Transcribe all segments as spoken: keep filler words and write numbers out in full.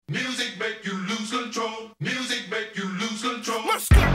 Music make you lose control. Music make you lose control. Let's go.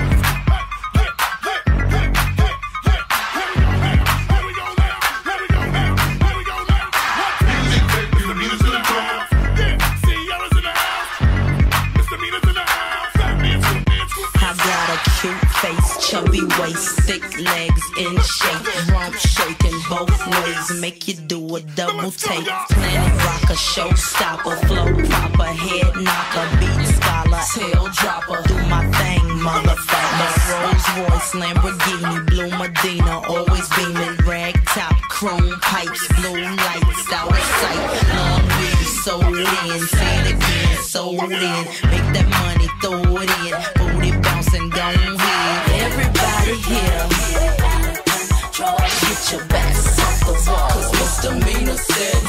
Chubby waist, thick legs in shape, rump shaking both ways, make you do a double take. Planet rocker, showstopper, flow proper, head knocker, beat scholar, tail dropper. Do my thing, motherfucker. Rolls Royce, Lamborghini, blue Medina, always beaming, rag top, chrome pipes, blue lights, out of sight. Long weed, sold in, say it again, sold in. Make that money, throw it in, booty bouncing, gone here. Everybody here, get your backs off the wall, cause Misdemeanor said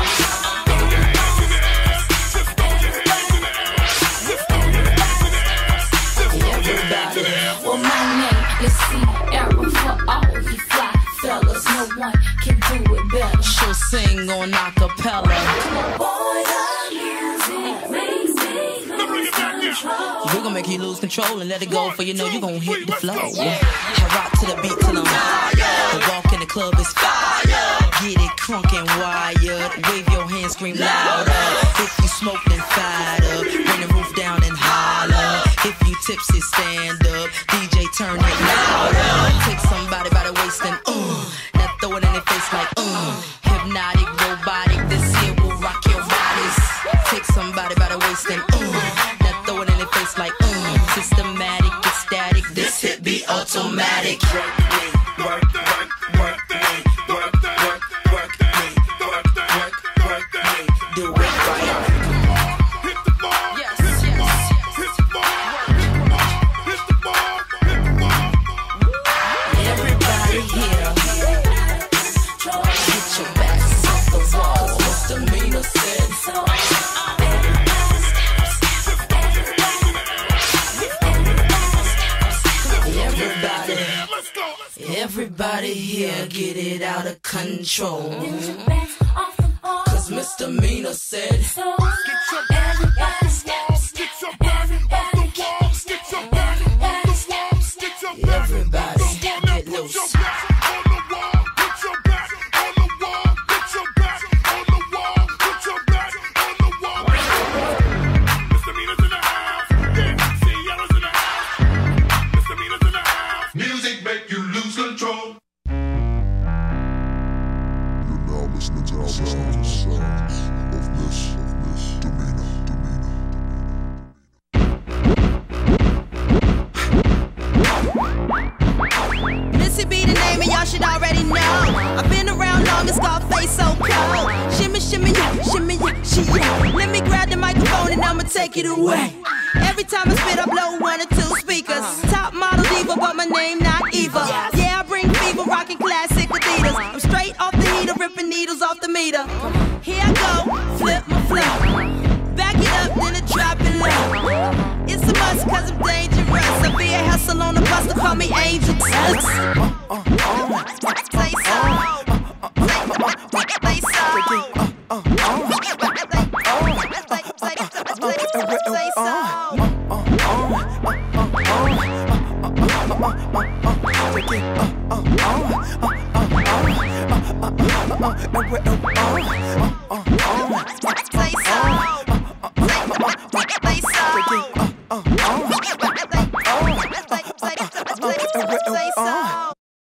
everybody. Well, my name, let's see, Era for all you fly fellas. No one can do it better. She'll sing on acapella. Boy, the music makes me lose control. We're gonna make you lose control and let it go, for you know you gonna hit the flow. I rock to the beat till I'm tired. The walk in the club is fire. Get it crunk and wired. Wave your hands, scream louder. If you smoke, then fired up. Bring the roof down and holler. If you tipsy, stand up. D J, turn it louder. Take somebody by the waist and uh. Now throw it in their face like uh. Hypnotic, robotic, this here will rock your bodies. Take somebody by the waist and uh. Now throw it in their face like uh. Systematic, ecstatic, this hit be automatic. Work me, work, work, work me, work, work, work me, work, work, work me. Do it right. Hit the ball, Yes, hit the yes, ball, yes. hit the ball, hit the ball, hit the ball, hit the ball. Everybody here, get your backs off the wall. Misdemeanor said so. Everybody, everybody here, get it out of control. Cause Misdemeanor said So everybody steps, Get your back off the walls, get your back off the walls, get your back. everybody Come on, get put your loose. back on the wall, put your back on the wall, put your back on the wall, put your back on the wall. Misdemeanors in the house, yeah, Sierra's in the house, misdemeanors in the house. Music make you lose control. You're now listening to the sounds, sounds of Miss, of Misdemeanor, Demeanor. Missy be the name and y'all should already know. I've been around long and Scarface so cold. Shimmy, shimmy, yeah, shimmy, yeah, she yeah. Let me grab the microphone and I'ma take it away. Every time I spit, I blow one or two speakers. Top model diva, but my name not Eva. Yeah, I bring fever, rocking classic Adidas. I'm straight off the heater, ripping needles off the meter. Here I go, flip my flow. Back it up, then I drop it low. It's a must, cause I'm dangerous. I be a hustle on the bus, to call me Angel Dust. Say so. Say, say so. Say so. Say so.